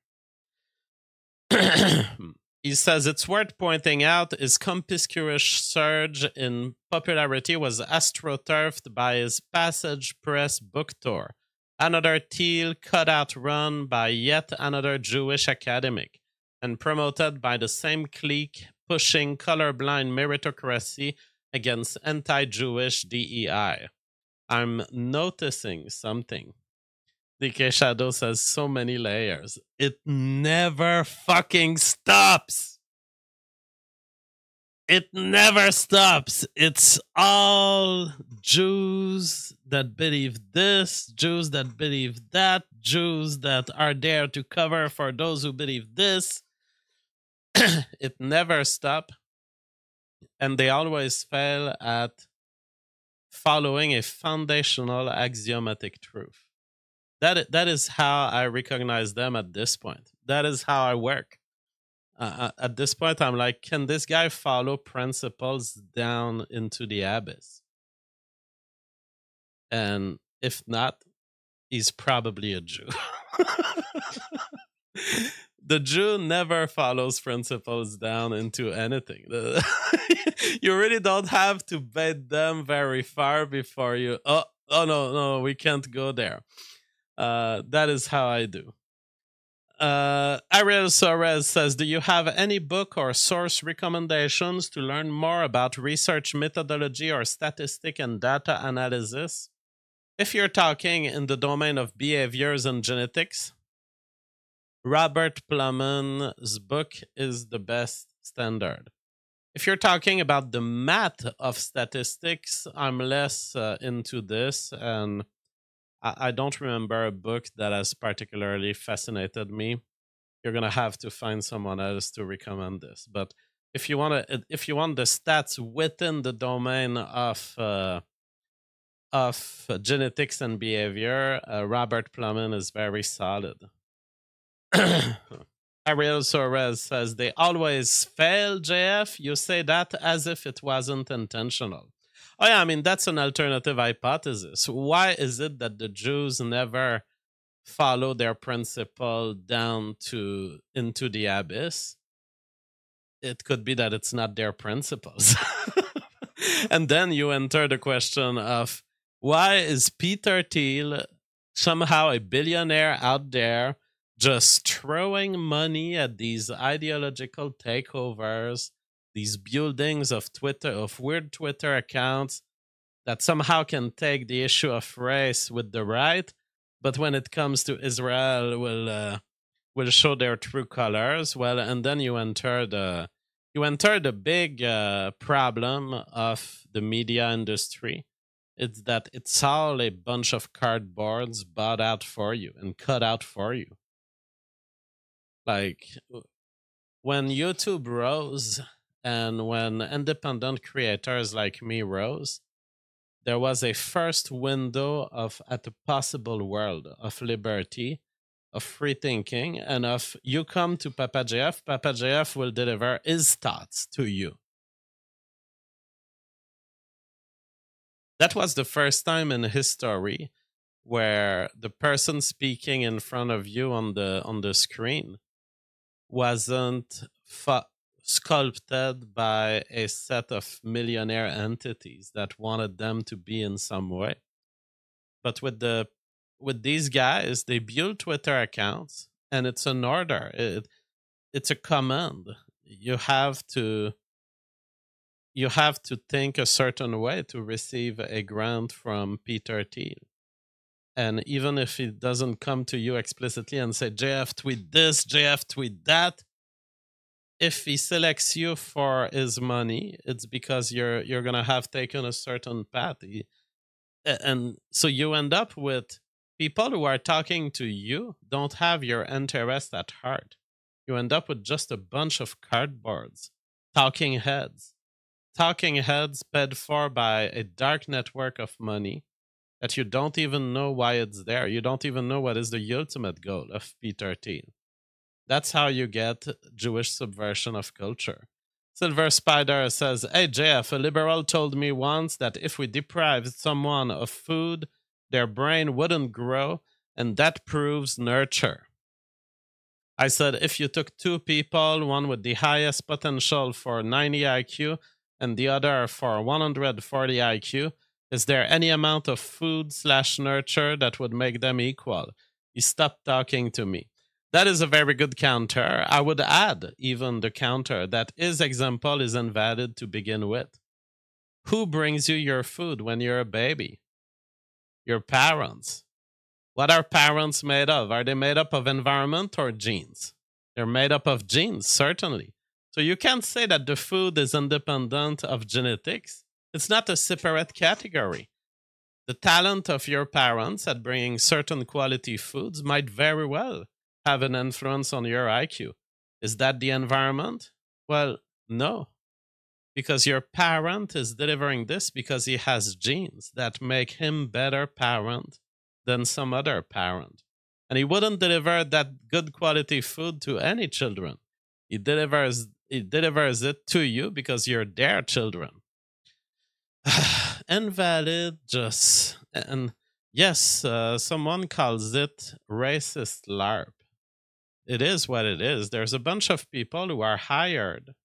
He says it's worth pointing out his conspicuous surge in popularity was astroturfed by his Passage Press book tour, another Thiel cutout run by yet another Jewish academic, and promoted by the same clique pushing colorblind meritocracy against anti-Jewish D E I. I'm noticing something. D K Shadow says so many layers. It never fucking stops. It never stops. It's all Jews that believe this, Jews that believe that, Jews that are there to cover for those who believe this. It never stops. And they always fail at following a foundational axiomatic truth. That that is how I recognize them at this point. That is how I work. Uh, at this point, I'm like, can this guy follow principles down into the abyss? And if not, he's probably a Jew. The Jew never follows principles down into anything. You really don't have to bait them very far before you, oh, oh no, no, we can't go there. Uh, that is how I do. Uh, Ariel Soares says, do you have any book or source recommendations to learn more about research methodology or statistic and data analysis? If you're talking in the domain of behaviors and genetics, Robert Plumman's book is the best standard. If you're talking about the math of statistics, I'm less uh, into this, and I, I don't remember a book that has particularly fascinated me. You're gonna have to find someone else to recommend this. But if you want to, if you want the stats within the domain of uh, of genetics and behavior, uh, Robert Plumman is very solid. Ariel Soares says, they always fail, J F. You say that as if it wasn't intentional. Oh, yeah, I mean, that's an alternative hypothesis. Why is it that the Jews never follow their principle down to into the abyss? It could be that it's not their principles. And then you enter the question of, why is Peter Thiel somehow a billionaire out there just throwing money at these ideological takeovers, these buildings of Twitter, of weird Twitter accounts that somehow can take the issue of race with the right, but when it comes to Israel, will uh, will show their true colors? Well, and then you enter the you enter the big uh, problem of the media industry. It's that it's all a bunch of cardboards bought out for you and cut out for you. Like, when YouTube rose and when independent creators like me rose, there was a first window of at a possible world of liberty, of free thinking, and of you come to Papa J F, Papa J F will deliver his thoughts to you. That was the first time in history where the person speaking in front of you on the on the screen wasn't fa- sculpted by a set of millionaire entities that wanted them to be in some way. But with the with these guys, they build Twitter accounts, and it's an order. It, it's a command. You have to you have to think a certain way to receive a grant from Peter Thiel. And even if it doesn't come to you explicitly and say, J F tweet this, J F tweet that, if he selects you for his money, it's because you're you're going to have taken a certain path. He, and so you end up with people who are talking to you don't have your interest at heart. You end up with just a bunch of cardboards, talking heads. Talking heads paid for by a dark network of money that you don't even know why it's there. You don't even know what is the ultimate goal of Peter Thiel. That's how you get Jewish subversion of culture. Silver Spider says, hey, J F, a liberal told me once that if we deprived someone of food, their brain wouldn't grow, and that proves nurture. I said, if you took two people, one with the highest potential for ninety I Q and the other for one hundred forty I Q, is there any amount of food slash nurture that would make them equal? He stopped talking to me. That is a very good counter. I would add even the counter that his example is invalid to begin with. Who brings you your food when you're a baby? Your parents. What are parents made of? Are they made up of environment or genes? They're made up of genes, certainly. So you can't say that the food is independent of genetics. It's not a separate category. The talent of your parents at bringing certain quality foods might very well have an influence on your I Q. Is that the environment? Well, no. because your parent is delivering this because he has genes that make him better parent than some other parent. And he wouldn't deliver that good quality food to any children. He delivers he delivers it to you because you're their children. Invalid, just and yes, uh, someone calls it racist LARP. It is what it is. There's a bunch of people who are hired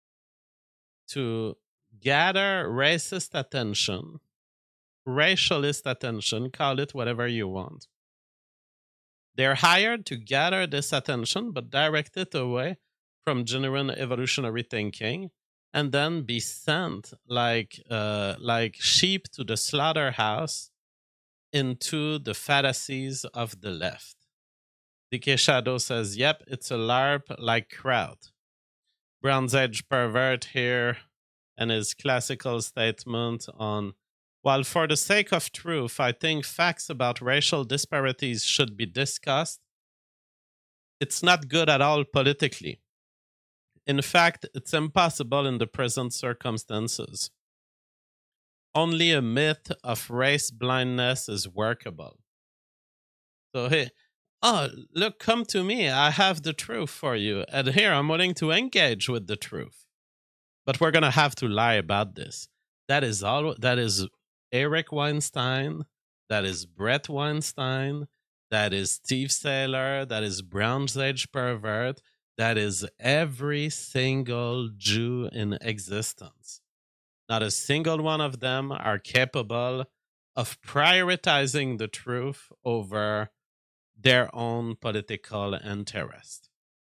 to gather racist attention, racialist attention, call it whatever you want. They're hired to gather this attention, but direct it away from genuine evolutionary thinking, and then be sent like uh, like sheep to the slaughterhouse into the fantasies of the left. D K Shadow says, yep, it's a LARP like Kraut. Bronze Age pervert here and his classical statement on, while for the sake of truth, I think facts about racial disparities should be discussed, it's not good at all politically. In fact, it's impossible in the present circumstances. Only a myth of race blindness is workable. So, hey, oh, look, come to me. I have the truth for you. And here, I'm willing to engage with the truth. But we're going to have to lie about this. That is all. That is Eric Weinstein. That is Brett Weinstein. That is Steve Saylor. That is Bronze Age pervert. That is every single Jew in existence. Not a single one of them are capable of prioritizing the truth over their own political interest.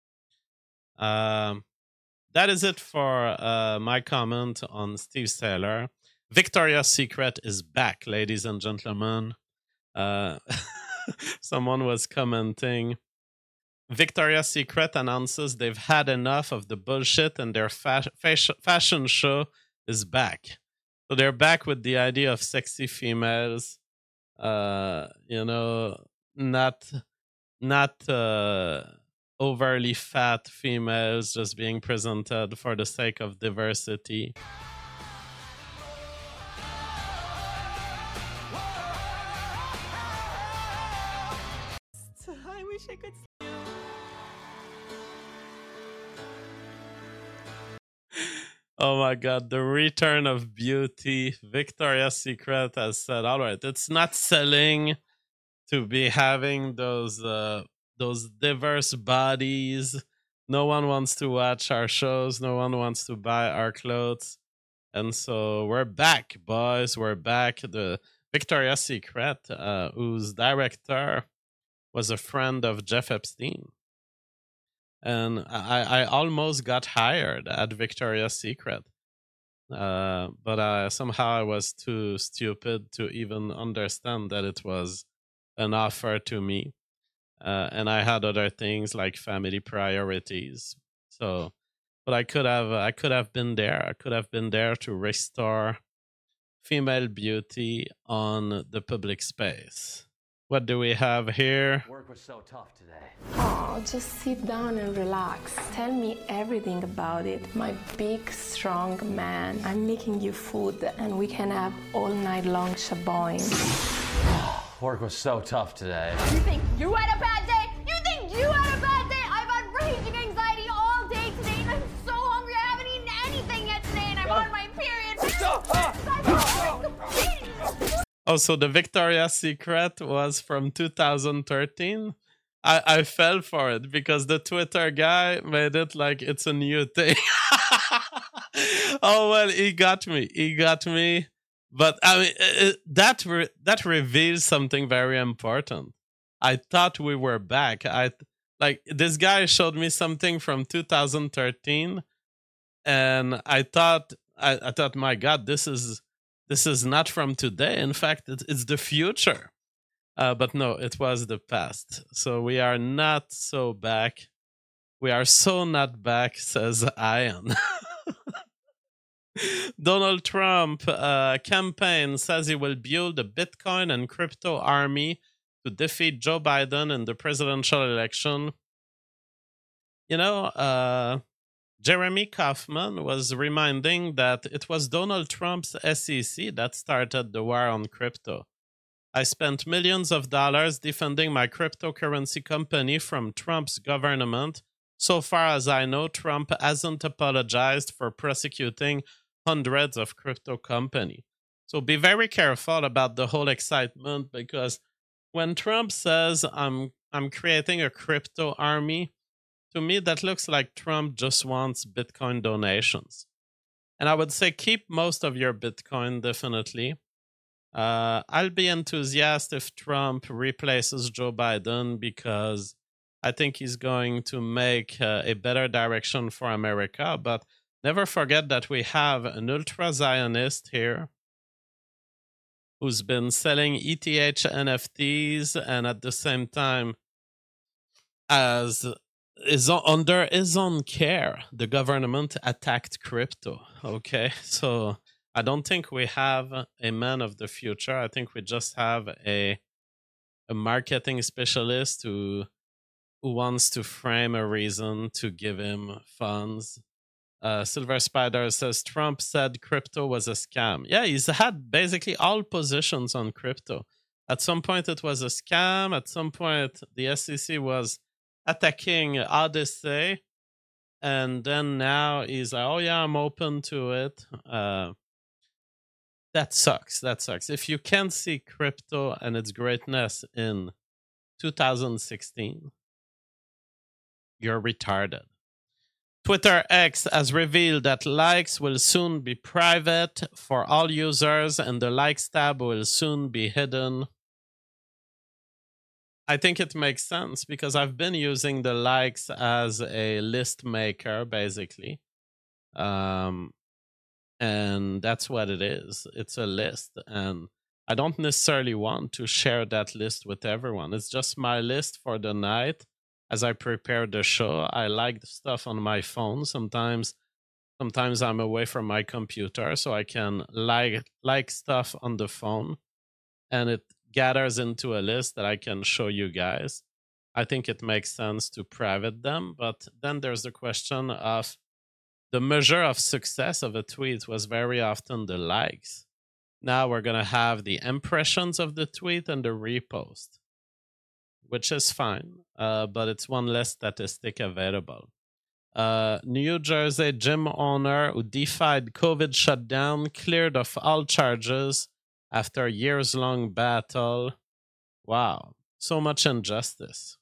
Um, that is it for uh, my comment on Steve Saylor. Victoria's Secret is back, ladies and gentlemen. Uh, someone was commenting, Victoria's Secret announces they've had enough of the bullshit and their fa- fashion, fashion show is back. So they're back with the idea of sexy females, uh, you know, not not uh, overly fat females just being presented for the sake of diversity. I wish I could. Oh my God, the return of beauty. Victoria's Secret has said, all right, it's not selling to be having those uh, those diverse bodies. No one wants to watch our shows. No one wants to buy our clothes. And so we're back, boys. We're back. The Victoria's Secret, uh, whose director was a friend of Jeff Epstein. And I, I almost got hired at Victoria's Secret. Uh, but I, somehow I was too stupid to even understand that it was an offer to me. Uh, and I had other things like family priorities. So, but I could have, I could have been there. I could have been there to restore female beauty on the public space. What do we have here? Work was so tough today. Oh, just sit down and relax. Tell me everything about it. My big, strong man. I'm making you food and we can have all night long shaboing. Work was so tough today. You think you had a bad day? You think you had a bad day? I've had raging anxiety all day today and I'm so hungry. I haven't eaten anything yet today and I'm on my period. Oh, so the Victoria's Secret was from two thousand thirteen? I, I fell for it because the Twitter guy made it like it's a new thing. Oh, well, he got me. He got me. But I mean, it, that re- that reveals something very important. I thought we were back. I like this guy showed me something from two thousand thirteen, and I thought, I, I thought, my God, this is this is not from today. In fact, it, it's the future. Uh, but no, it was the past. So we are not so back. We are so not back, says Ian. Donald Trump uh, campaign says he will build a Bitcoin and crypto army to defeat Joe Biden in the presidential election. You know, uh, Jeremy Kauffman was reminding that it was Donald Trump's S E C that started the war on crypto. I spent millions of dollars defending my cryptocurrency company from Trump's government. So far as I know, Trump hasn't apologized for prosecuting hundreds of crypto companies. So be very careful about the whole excitement, because when Trump says, I'm I'm creating a crypto army, to me that looks like Trump just wants Bitcoin donations. And I would say keep most of your Bitcoin, definitely. Uh, I'll be enthusiastic if Trump replaces Joe Biden, because I think he's going to make uh, a better direction for America. But never forget that we have an ultra-Zionist here who's been selling E T H N F Ts, and at the same time, as is under his own care, the government attacked crypto. Okay, so I don't think we have a man of the future. I think we just have a a marketing specialist who who wants to frame a reason to give him funds. Uh, Silver Spider says Trump said crypto was a scam. Yeah, he's had basically all positions on crypto. At some point it was a scam. At some point the S E C was attacking Odyssey. And then now he's like, oh yeah, I'm open to it. Uh, that sucks. That sucks. If you can't see crypto and its greatness in two thousand sixteen, you're retarded. Twitter X has revealed that likes will soon be private for all users, and the likes tab will soon be hidden. I think it makes sense because I've been using the likes as a list maker, basically. Um, and that's what it is. It's a list. And I don't necessarily want to share that list with everyone. It's just my list for the night. As I prepare the show, I like the stuff on my phone. Sometimes sometimes I'm away from my computer, so I can like like stuff on the phone, and it gathers into a list that I can show you guys. I think it makes sense to private them, but then there's the question of the measure of success of a tweet was very often the likes. Now we're going to have the impressions of the tweet and the repost, which is fine, uh, but it's one less statistic available. Uh, New Jersey gym owner who defied COVID shutdown cleared of all charges after a years-long battle. Wow, so much injustice.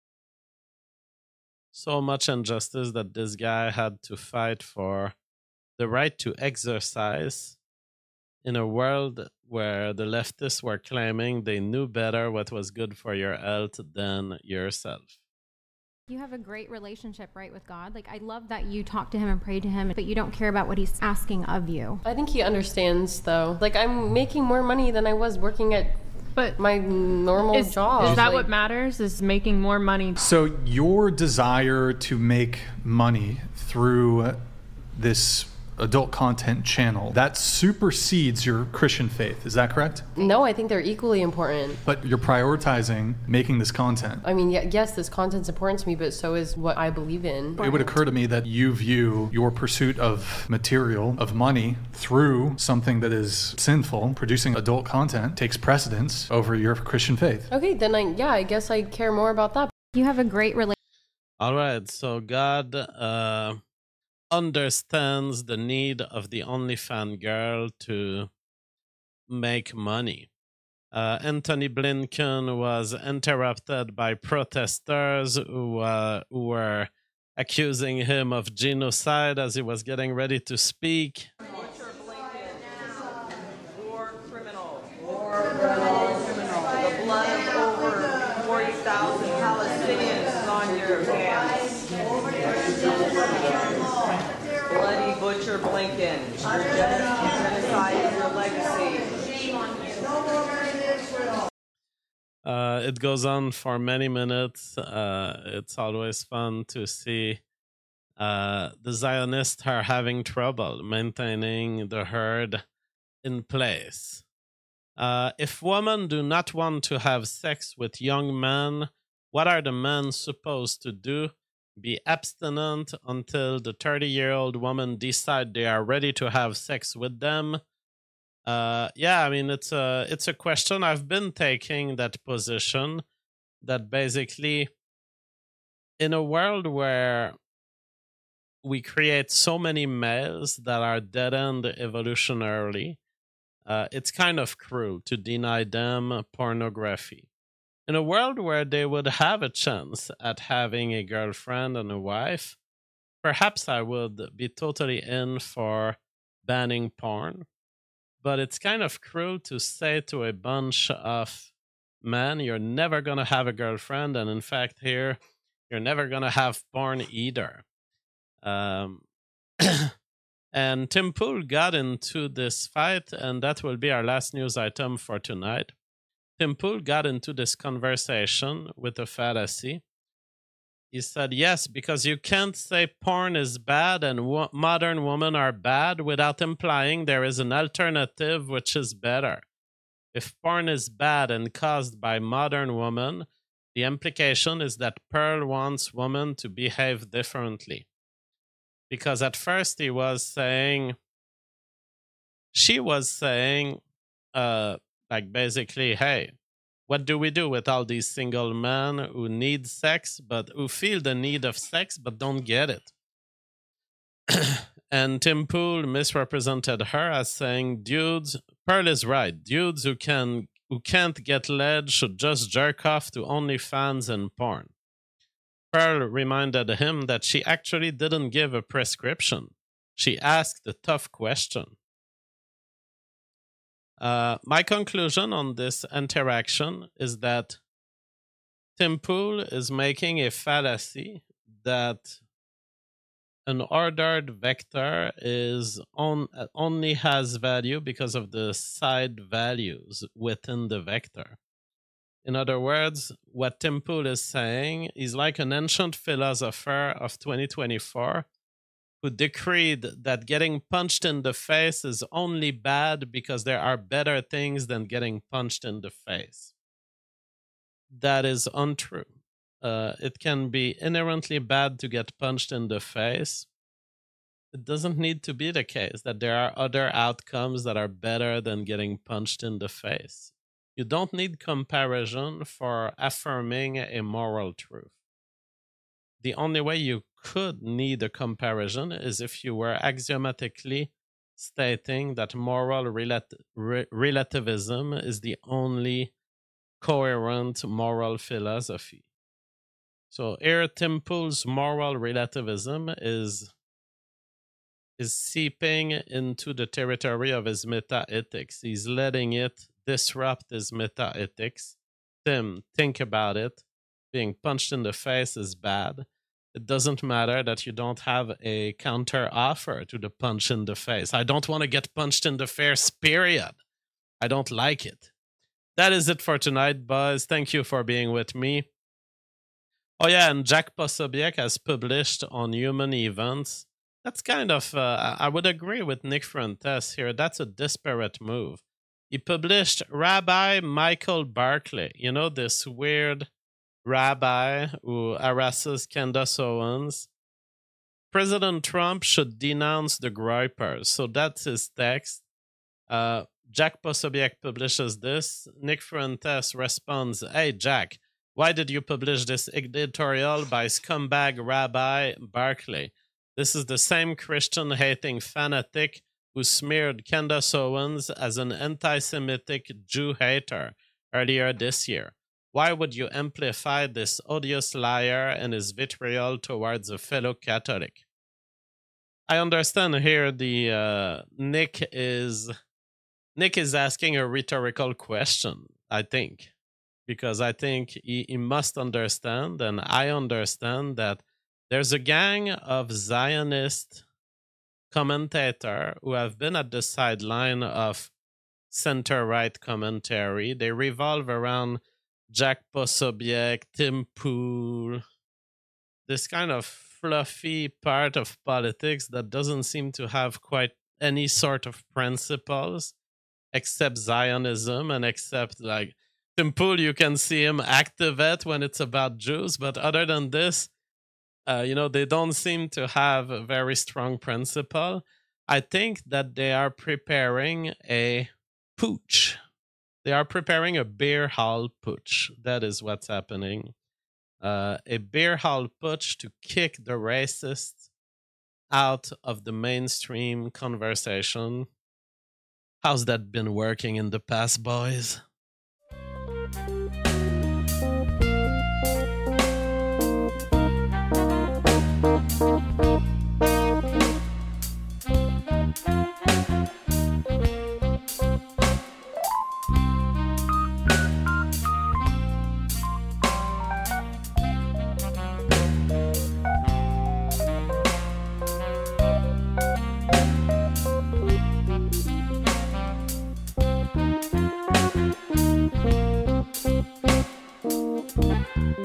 So much injustice that this guy had to fight for the right to exercise in a world where the leftists were claiming they knew better what was good for your health than yourself. You have a great relationship, right, with God? Like, I love that you talk to him and pray to him, but you don't care about what he's asking of you. I think he understands, though. Like, I'm making more money than I was working at but my normal is, job. Is that like, what matters, is making more money? So your desire to make money through this adult content channel, that supersedes your Christian faith. Is that correct? No, I think they're equally important. But you're prioritizing making this content. I mean, yes, this content's important to me, but so is what I believe in. It would occur to me that you view your pursuit of material, of money, through something that is sinful. Producing adult content takes precedence over your Christian faith. Okay, then I, yeah, I guess I care more about that. You have a great relationship. All right, so God uh, understands the need of the OnlyFans girl to make money. Uh, Anthony Blinken was interrupted by protesters who, uh, who were accusing him of genocide as he was getting ready to speak. War criminal. War criminal. The blood of over forty thousand Palestinians is on your hands. Bloody Butcher Blinken. Your genocide is your legacy. Uh, it goes on for many minutes. Uh, it's always fun to see uh, the Zionists are having trouble maintaining the herd in place. Uh, if women do not want to have sex with young men, what are the men supposed to do? be abstinent until the thirty-year-old woman decide they are ready to have sex with them. Uh, yeah, I mean, it's a, it's a question. I've been taking that position that basically in a world where we create so many males that are dead-end evolutionarily, uh, it's kind of cruel to deny them pornography. In a world where they would have a chance at having a girlfriend and a wife, perhaps I would be totally in for banning porn. But it's kind of cruel to say to a bunch of men, you're never going to have a girlfriend. And in fact, here, you're never going to have porn either. Um, and Tim Pool got into this fight, and that will be our last news item for tonight. Tim Pool got into this conversation with a Pharisee. He said, yes, because you can't say porn is bad and wo- modern women are bad without implying there is an alternative which is better. If porn is bad and caused by modern women, the implication is that Pearl wants women to behave differently. Because at first he was saying, she was saying, uh, like basically, hey, what do we do with all these single men who need sex, but who feel the need of sex, but don't get it? And Tim Pool misrepresented her as saying, dudes, Pearl is right. Dudes who can who can't get laid should just jerk off to OnlyFans and porn. Pearl reminded him that she actually didn't give a prescription. She asked a tough question. Uh, my conclusion on this interaction is that Tim Pool is making a fallacy that an ordered vector is on, only has value because of the side values within the vector. In other words, what Tim Pool is saying is like an ancient philosopher of twenty twenty-four who decreed that getting punched in the face is only bad because there are better things than getting punched in the face. That is untrue. Uh, it can be inherently bad to get punched in the face. It doesn't need to be the case that there are other outcomes that are better than getting punched in the face. You don't need comparison for affirming a moral truth. The only way you could need a comparison is if you were axiomatically stating that moral relat- re- relativism is the only coherent moral philosophy. So here, Tim Pool's moral relativism is, is seeping into the territory of his meta-ethics. He's letting it disrupt his meta-ethics. Tim, think about it. Being punched in the face is bad. It doesn't matter that you don't have a counter offer to the punch in the face. I don't want to get punched in the face, period. I don't like it. That is it for tonight, Buzz. Thank you for being with me. Oh yeah, and Jack Posobiec has published on Human Events. That's kind of, uh, I would agree with Nick Fuentes here. That's a disparate move. He published Rabbi Michael Barclay. You know, this weird rabbi who harasses Candace Owens. President Trump should denounce the gripers. So that's his text. Uh, Jack Posobiec publishes this. Nick Fuentes responds, hey, Jack, why did you publish this editorial by scumbag Rabbi Barclay? This is the same Christian-hating fanatic who smeared Candace Owens as an anti-Semitic Jew hater earlier this year. Why would you amplify this odious liar and his vitriol towards a fellow Catholic? I understand here the uh, Nick is Nick is asking a rhetorical question, I think, because I think he, he must understand, and I understand, that there's a gang of Zionist commentators who have been at the sideline of center-right commentary. They revolve around Jack Posobiec, Tim Pool, this kind of fluffy part of politics that doesn't seem to have quite any sort of principles except Zionism and except, like, Tim Pool, you can see him activate when it's about Jews, but other than this, uh, you know, they don't seem to have a very strong principle. I think that they are preparing a putsch. They are preparing a beer hall putsch. That is what's happening. Uh, a beer hall putsch to kick the racists out of the mainstream conversation. How's that been working in the past, boys?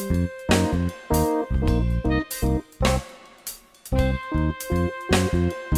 Thank you.